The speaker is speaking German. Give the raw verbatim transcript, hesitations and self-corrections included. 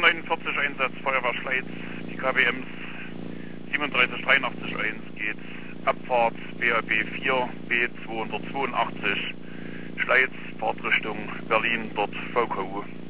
dreiundvierzig Einsatz Feuerwehr Schleiz, die K W Ms siebenunddreißig dreiundachtzig eins geht Abfahrt B A B vier B zweihundertzweiundachtzig Schleiz, Fahrtrichtung Berlin, dort V K U.